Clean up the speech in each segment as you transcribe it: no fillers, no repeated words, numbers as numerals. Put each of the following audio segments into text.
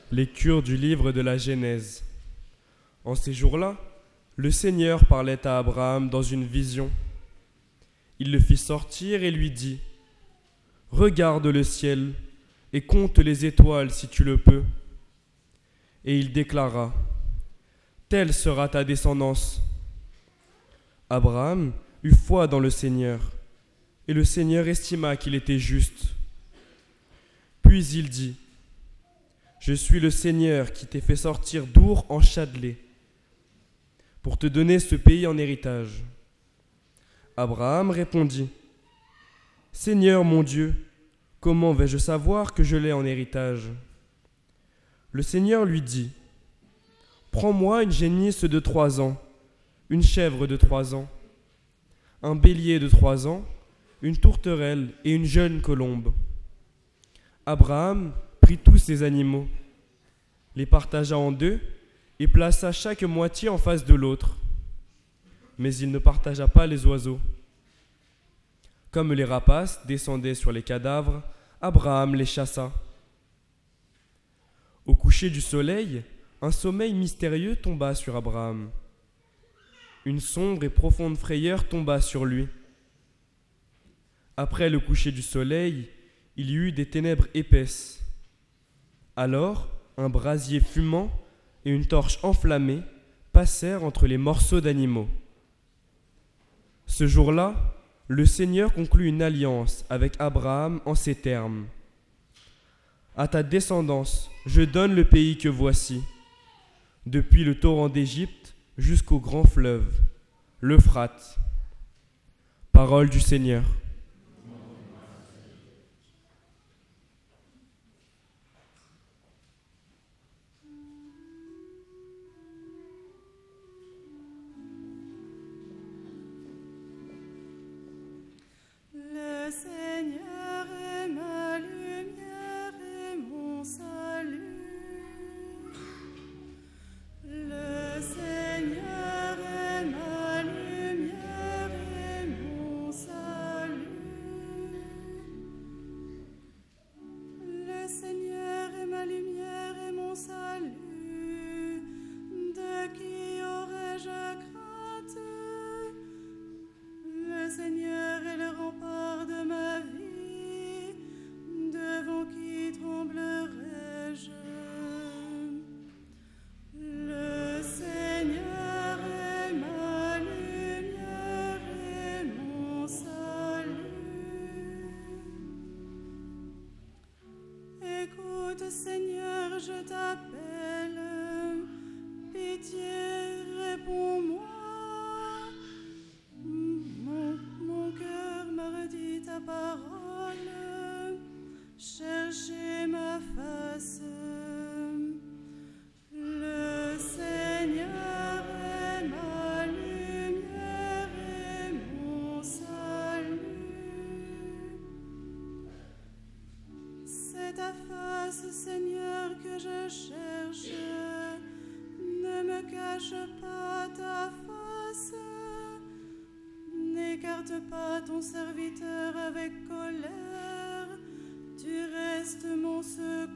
Lecture du livre de la Genèse. En ces jours-là, le Seigneur parlait à Abraham dans une vision. Il le fit sortir et lui dit : « Regarde le ciel et compte les étoiles si tu le peux. » Et il déclara : « Telle sera ta descendance. » Abraham eut foi dans le Seigneur, et le Seigneur estima qu'il était juste. Puis il dit : « Je suis le Seigneur qui t'ai fait sortir d'Our en Chaldée, pour te donner ce pays en héritage. » Abraham répondit : « Seigneur mon Dieu, comment vais-je savoir que je l'ai en héritage ? » Le Seigneur lui dit : « Prends-moi une génisse de 3 ans, une chèvre de 3 ans, un bélier de 3 ans, une tourterelle et une jeune colombe. » Abraham prit tous ces animaux, les partagea en deux et plaça chaque moitié en face de l'autre. Mais il ne partagea pas les oiseaux. Comme les rapaces descendaient sur les cadavres, Abraham les chassa. Au coucher du soleil, un sommeil mystérieux tomba sur Abraham. Une sombre et profonde frayeur tomba sur lui. Après le coucher du soleil, il y eut des ténèbres épaisses. Alors, un brasier fumant et une torche enflammée passèrent entre les morceaux d'animaux. Ce jour-là, le Seigneur conclut une alliance avec Abraham en ces termes : « À ta descendance, je donne le pays que voici, depuis le torrent d'Égypte jusqu'au grand fleuve, l'Euphrate. » Parole du Seigneur. Le Seigneur est ma lumière et mon salut. Le Seigneur est ma lumière et mon salut. Le Seigneur est ma lumière et mon salut. De qui aurais-je crainte ? Le Seigneur est le rempart de ma vie, devant qui tremblerai-je ? Le Seigneur est ma lumière et mon salut. Écoute, Seigneur, je t'appelle, pitié, réponds-moi. Mon cœur m'a redit ta parole, cherchez ma face. Le Seigneur est ma lumière et mon salut. C'est ta face, Seigneur, que je cherche. Ne me cache pas ta face. N'écarte pas ton serviteur avec colère, tu restes mon secours.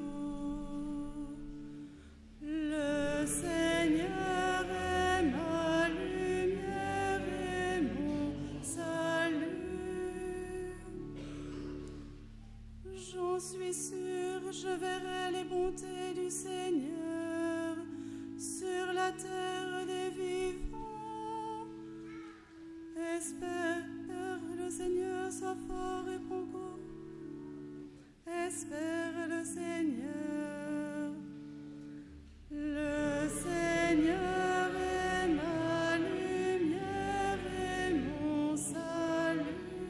Le Seigneur est ma lumière et mon salut. J'en suis sûre, je verrai les bontés du Seigneur sur la terre des vivants. Espère, le Seigneur soit fort et prends court. Espère le Seigneur. Le Seigneur est ma lumière et mon salut.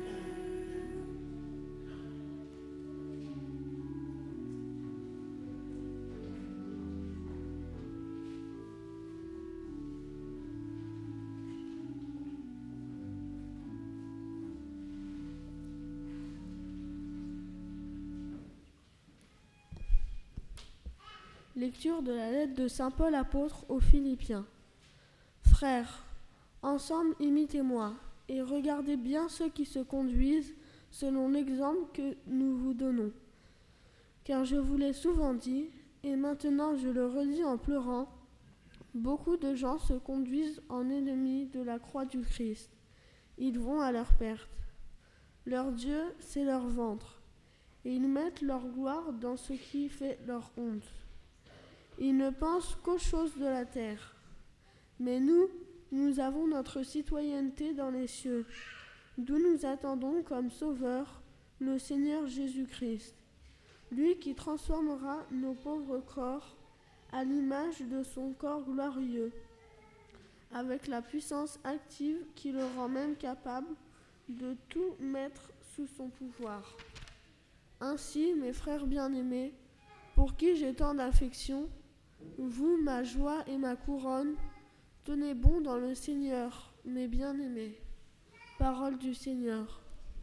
Lecture de la lettre de saint Paul apôtre aux Philippiens. Frères, ensemble imitez-moi, et regardez bien ceux qui se conduisent selon l'exemple que nous vous donnons. Car je vous l'ai souvent dit, Et maintenant, je le redis en pleurant, beaucoup de gens se conduisent en ennemis de la croix du Christ. Ils vont à leur perte. Leur Dieu, c'est leur ventre. Et ils mettent leur gloire dans ce qui fait leur honte. Ils ne pensent qu'aux choses de la terre. Mais nous avons notre citoyenneté dans les cieux, d'où nous attendons comme sauveur le Seigneur Jésus-Christ, lui qui transformera nos pauvres corps à l'image de son corps glorieux, avec la puissance active qui le rend même capable de tout mettre sous son pouvoir. Ainsi, mes frères bien-aimés, pour qui j'ai tant d'affection, vous, ma joie et ma couronne, tenez bon dans le Seigneur, mes bien-aimés. Parole du Seigneur.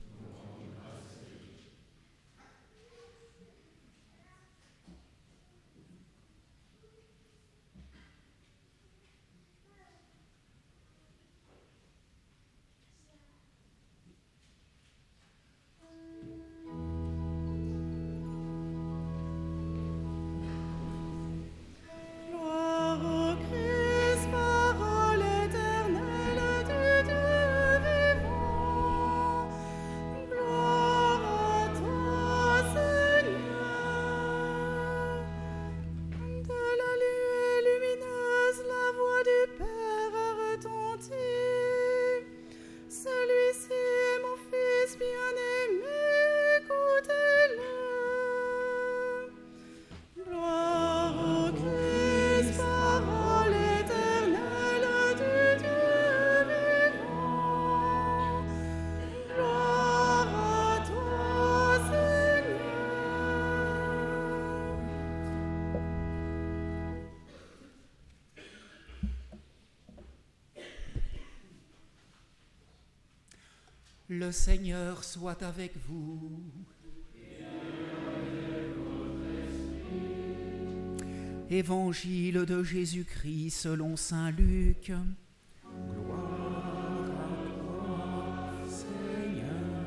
Le Seigneur soit avec vous. Évangile de Jésus-Christ selon saint Luc. Gloire à toi, Seigneur.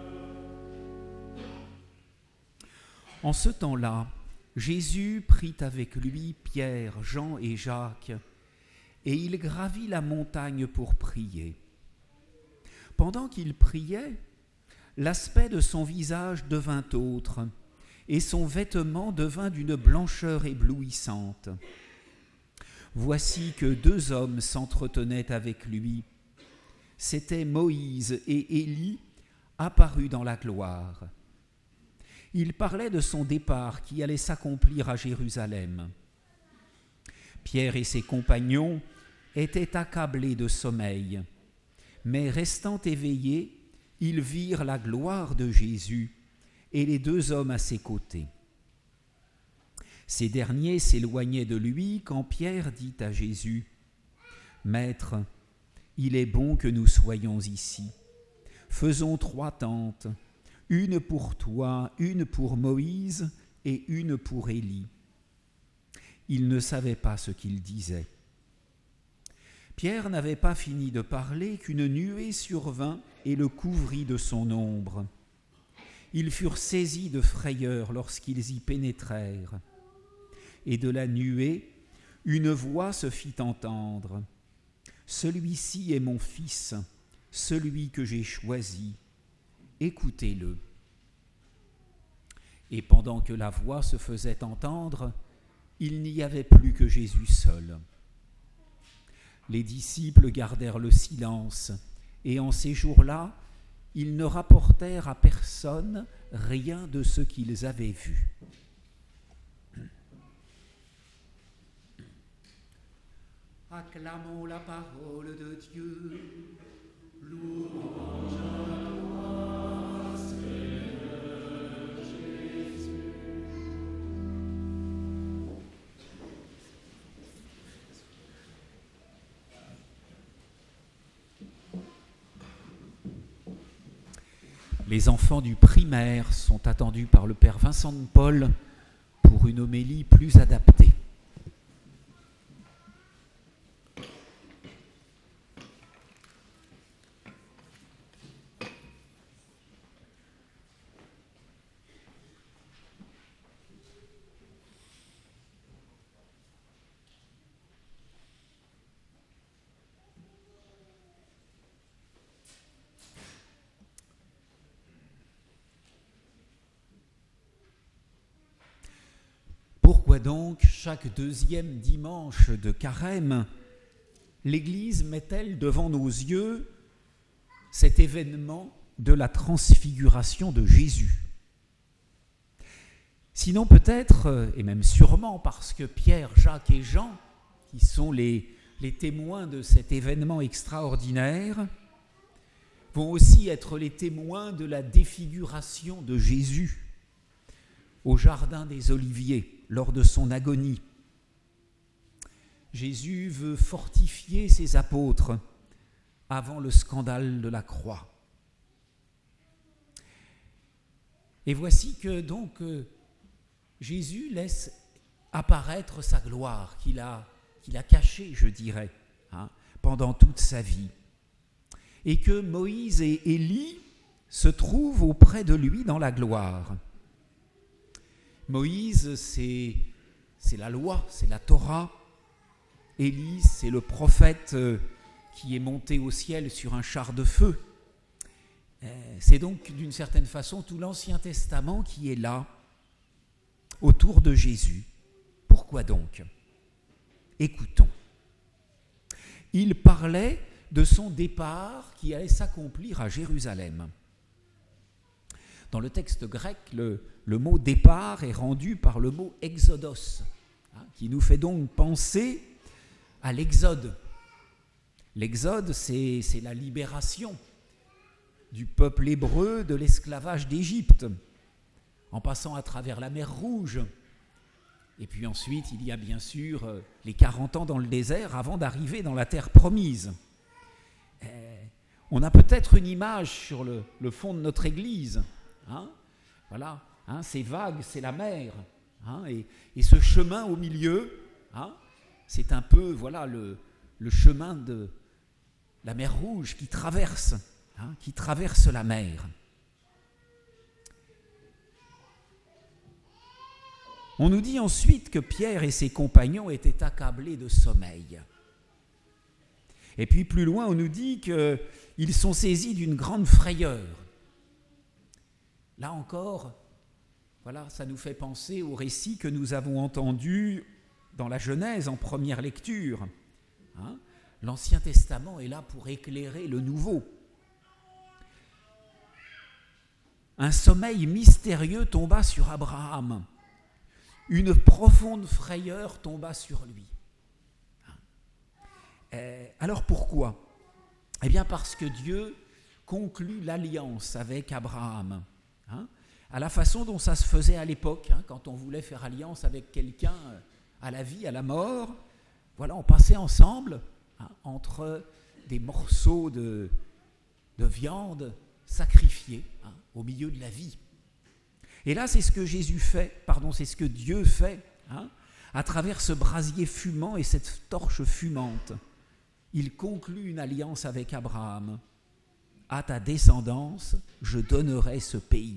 En ce temps-là, Jésus prit avec lui Pierre, Jean et Jacques, et il gravit la montagne pour prier. Pendant qu'il priait, l'aspect de son visage devint autre, et son vêtement devint d'une blancheur éblouissante. Voici que 2 hommes s'entretenaient avec lui. C'étaient Moïse et Élie, apparus dans la gloire. Ils parlaient de son départ qui allait s'accomplir à Jérusalem. Pierre et ses compagnons étaient accablés de sommeil, mais restant éveillés, ils virent la gloire de Jésus et les 2 hommes à ses côtés. Ces derniers s'éloignaient de lui quand Pierre dit à Jésus : « Maître, il est bon que nous soyons ici. Faisons 3 tentes, une pour toi, une pour Moïse et une pour Élie. » Il ne savait pas ce qu'il disait. Pierre n'avait pas fini de parler qu'une nuée survint et le couvrit de son ombre. Ils furent saisis de frayeur lorsqu'ils y pénétrèrent. Et de la nuée, une voix se fit entendre. « Celui-ci est mon fils, celui que j'ai choisi. Écoutez-le. » Et pendant que la voix se faisait entendre, il n'y avait plus que Jésus seul. Les disciples gardèrent le silence, et en ces jours-là, ils ne rapportèrent à personne rien de ce qu'ils avaient vu. Acclamons la parole de Dieu. Louange à toi, Seigneur Jésus. Les enfants du primaire sont attendus par le Père Vincent de Paul pour une homélie plus adaptée. Pourquoi donc, chaque deuxième dimanche de Carême, l'Église met-elle devant nos yeux cet événement de la transfiguration de Jésus? Sinon peut-être, et même sûrement parce que Pierre, Jacques et Jean, qui sont les témoins de cet événement extraordinaire, vont aussi être les témoins de la défiguration de Jésus au jardin des Oliviers lors de son agonie. Jésus veut fortifier ses apôtres avant le scandale de la croix. Et voici que donc Jésus laisse apparaître sa gloire qu'il a cachée, je dirais, pendant toute sa vie. Et que Moïse et Élie se trouvent auprès de lui dans la gloire. Moïse, c'est la loi, c'est la Torah. Élie, c'est le prophète qui est monté au ciel sur un char de feu. C'est donc d'une certaine façon tout l'Ancien Testament qui est là, autour de Jésus. Pourquoi donc? Écoutons. Il parlait de son départ qui allait s'accomplir à Jérusalem. Dans le texte grec, le mot départ est rendu par le mot exodos, qui nous fait donc penser à l'exode. L'exode, c'est la libération du peuple hébreu de l'esclavage d'Égypte, en passant à travers la mer Rouge. Et puis ensuite, il y a bien sûr les 40 ans dans le désert avant d'arriver dans la terre promise. On a peut-être une image sur le fond de notre église. Voilà, c'est vague, c'est la mer. Et ce chemin au milieu, c'est un peu voilà, le chemin de la mer Rouge qui traverse la mer. On nous dit ensuite que Pierre et ses compagnons étaient accablés de sommeil. Et puis plus loin, on nous dit qu'ils sont saisis d'une grande frayeur. Là encore, voilà, ça nous fait penser au récit que nous avons entendu dans la Genèse en première lecture. L'Ancien Testament est là pour éclairer le Nouveau. Un sommeil mystérieux tomba sur Abraham. Une profonde frayeur tomba sur lui. Alors pourquoi? Eh bien parce que Dieu conclut l'alliance avec Abraham, à la façon dont ça se faisait à l'époque, quand on voulait faire alliance avec quelqu'un à la vie, à la mort. Voilà, on passait ensemble entre des morceaux de viande sacrifiés au milieu de la vie. Et là, c'est ce que c'est ce que Dieu fait, à travers ce brasier fumant et cette torche fumante. Il conclut une alliance avec Abraham. À ta descendance, je donnerai ce pays.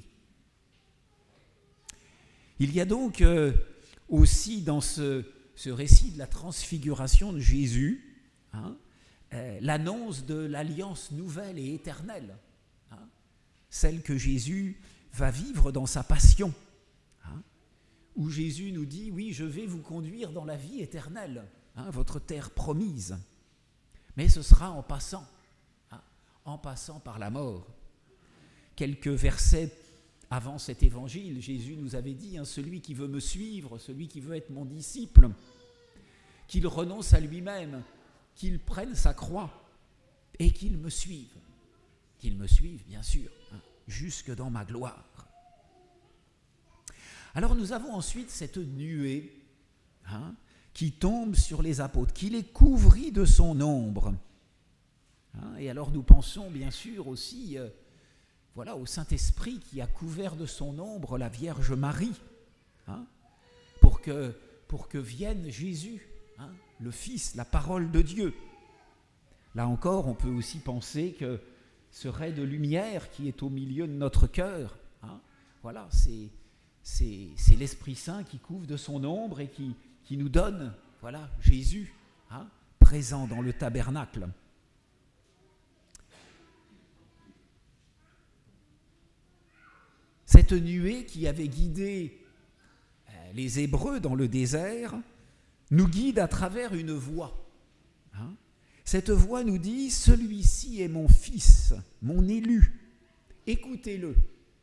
Il y a donc aussi dans ce récit de la transfiguration de Jésus, l'annonce de l'alliance nouvelle et éternelle, celle que Jésus va vivre dans sa passion, où Jésus nous dit, oui, je vais vous conduire dans la vie éternelle, votre terre promise, mais ce sera en passant par la mort. Quelques versets avant cet évangile, Jésus nous avait dit, celui qui veut me suivre, celui qui veut être mon disciple, qu'il renonce à lui-même, qu'il prenne sa croix et qu'il me suive. Qu'il me suive, bien sûr, jusque dans ma gloire. Alors nous avons ensuite cette nuée qui tombe sur les apôtres, qui les couvrit de son ombre. Et alors nous pensons bien sûr aussi au Saint-Esprit qui a couvert de son ombre la Vierge Marie, pour que vienne Jésus, le Fils, la parole de Dieu. Là encore, on peut aussi penser que ce ray de lumière qui est au milieu de notre cœur, c'est l'Esprit Saint qui couvre de son ombre et qui nous donne Jésus, présent dans le tabernacle. Cette nuée qui avait guidé les Hébreux dans le désert, nous guide à travers une voie. Cette voie nous dit « Celui-ci est mon fils, mon élu, écoutez-le ».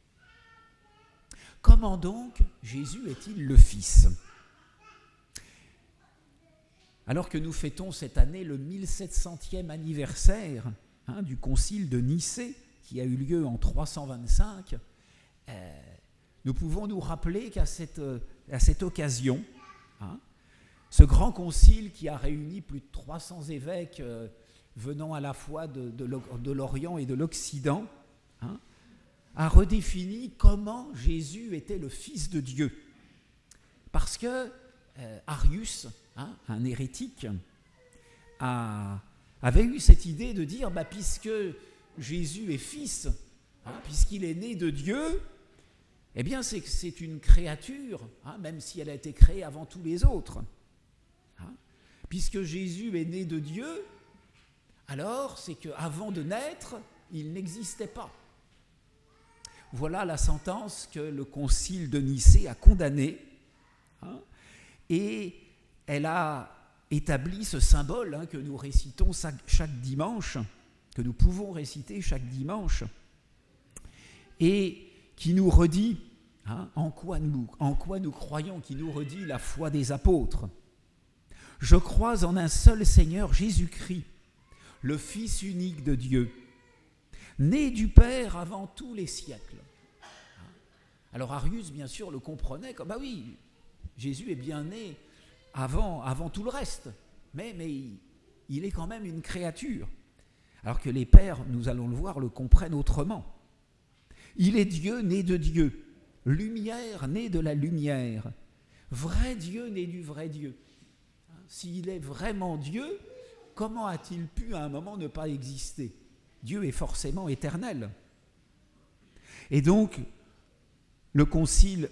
Comment donc Jésus est-il le Fils ? Alors que nous fêtons cette année le 1700e anniversaire du concile de Nicée, qui a eu lieu en 325, nous pouvons nous rappeler qu'à cette occasion, ce grand concile qui a réuni plus de 300 évêques venant à la fois de l'Orient et de l'Occident, a redéfini comment Jésus était le Fils de Dieu. Parce que Arius, un hérétique, avait eu cette idée de dire, puisque Jésus est Fils, puisqu'il est né de Dieu, eh bien c'est une créature, même si elle a été créée avant tous les autres. Puisque Jésus est né de Dieu, alors c'est qu'avant de naître, il n'existait pas. Voilà la sentence que le concile de Nicée a condamnée, et elle a établi ce symbole que nous récitons chaque dimanche, que nous pouvons réciter chaque dimanche, et qui nous redit en quoi nous croyons, qui nous redit la foi des apôtres. Je crois en un seul Seigneur Jésus-Christ, le Fils unique de Dieu, né du Père avant tous les siècles. Alors Arius, bien sûr, le comprenait comme, oui, Jésus est bien né avant tout le reste, mais il est quand même une créature. Alors que les pères, nous allons le voir, le comprennent autrement. Il est Dieu né de Dieu, lumière né de la lumière, vrai Dieu né du vrai Dieu. S'il est vraiment Dieu, comment a-t-il pu à un moment ne pas exister ? Dieu est forcément éternel. Et donc, le concile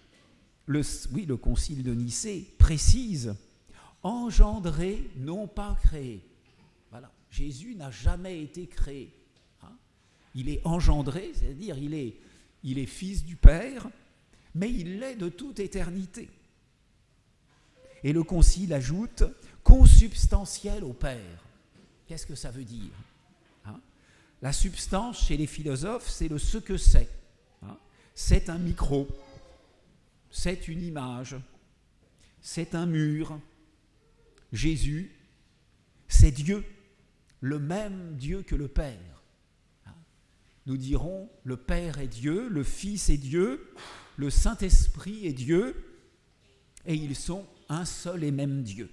de Nicée précise « engendré, non pas créé ». Voilà, Jésus n'a jamais été créé. Il est engendré, c'est-à-dire il est fils du Père, mais il l'est de toute éternité. Et le concile ajoute « consubstantiel au Père ». Qu'est-ce que ça veut dire ? La substance, chez les philosophes, c'est le ce que c'est. C'est un micro, c'est une image, c'est un mur. Jésus, c'est Dieu, le même Dieu que le Père. Nous dirons, le Père est Dieu, le Fils est Dieu, le Saint-Esprit est Dieu, et ils sont un seul et même Dieu.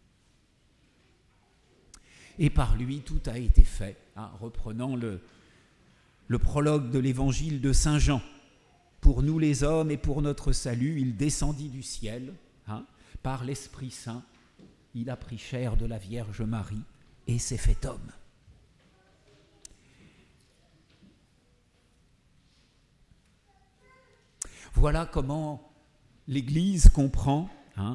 Et par lui, tout a été fait. Reprenant le prologue de l'évangile de Saint Jean. Pour nous les hommes et pour notre salut, il descendit du ciel, par l'Esprit Saint. Il a pris chair de la Vierge Marie et s'est fait homme. Voilà comment l'Église comprend,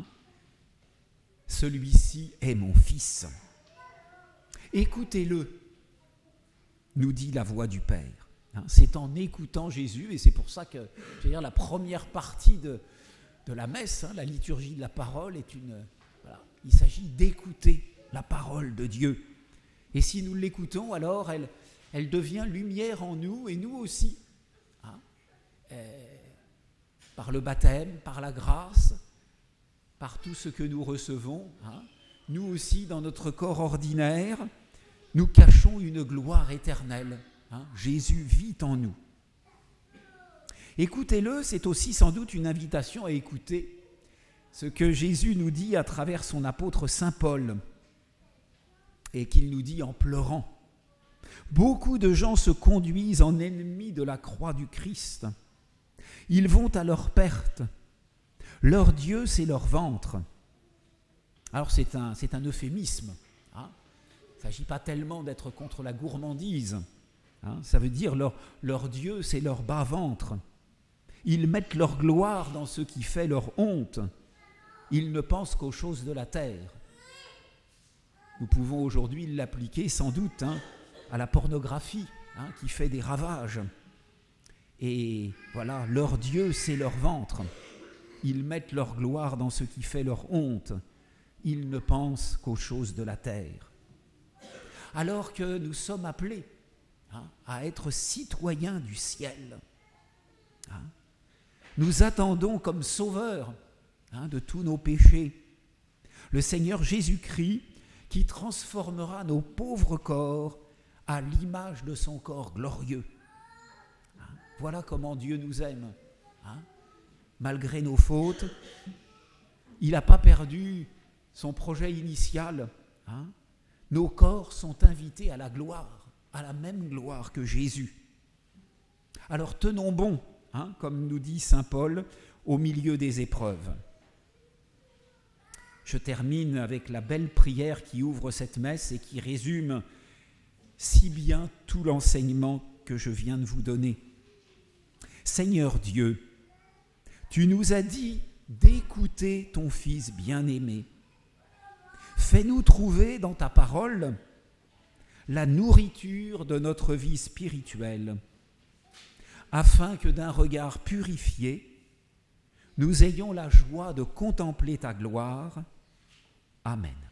celui-ci est mon Fils. Écoutez-le, nous dit la voix du Père. C'est en écoutant Jésus, et c'est pour ça que la première partie de la messe, la liturgie de la parole, il s'agit d'écouter la parole de Dieu. Et si nous l'écoutons, alors elle devient lumière en nous, et nous aussi, par le baptême, par la grâce, par tout ce que nous recevons, nous aussi, dans notre corps ordinaire, nous cachons une gloire éternelle. Jésus vit en nous. Écoutez-le, c'est aussi sans doute une invitation à écouter ce que Jésus nous dit à travers son apôtre Saint Paul, et qu'il nous dit en pleurant. Beaucoup de gens se conduisent en ennemis de la croix du Christ. Ils vont à leur perte. Leur Dieu, c'est leur ventre. Alors c'est un euphémisme. Il ne s'agit pas tellement d'être contre la gourmandise. Ça veut dire leur Dieu, c'est leur bas-ventre. Ils mettent leur gloire dans ce qui fait leur honte. Ils ne pensent qu'aux choses de la terre. Nous pouvons aujourd'hui l'appliquer sans doute à la pornographie qui fait des ravages. Et voilà, leur Dieu, c'est leur ventre. Ils mettent leur gloire dans ce qui fait leur honte. Ils ne pensent qu'aux choses de la terre. Alors que nous sommes appelés à être citoyens du ciel. Nous attendons comme sauveur de tous nos péchés le Seigneur Jésus-Christ qui transformera nos pauvres corps à l'image de son corps glorieux. Voilà comment Dieu nous aime. Malgré nos fautes, il n'a pas perdu son projet initial. Nos corps sont invités à la gloire, à la même gloire que Jésus. Alors tenons bon, comme nous dit saint Paul, au milieu des épreuves. Je termine avec la belle prière qui ouvre cette messe et qui résume si bien tout l'enseignement que je viens de vous donner. Seigneur Dieu, tu nous as dit d'écouter ton Fils bien-aimé. Fais-nous trouver dans ta parole la nourriture de notre vie spirituelle, afin que d'un regard purifié, nous ayons la joie de contempler ta gloire. Amen.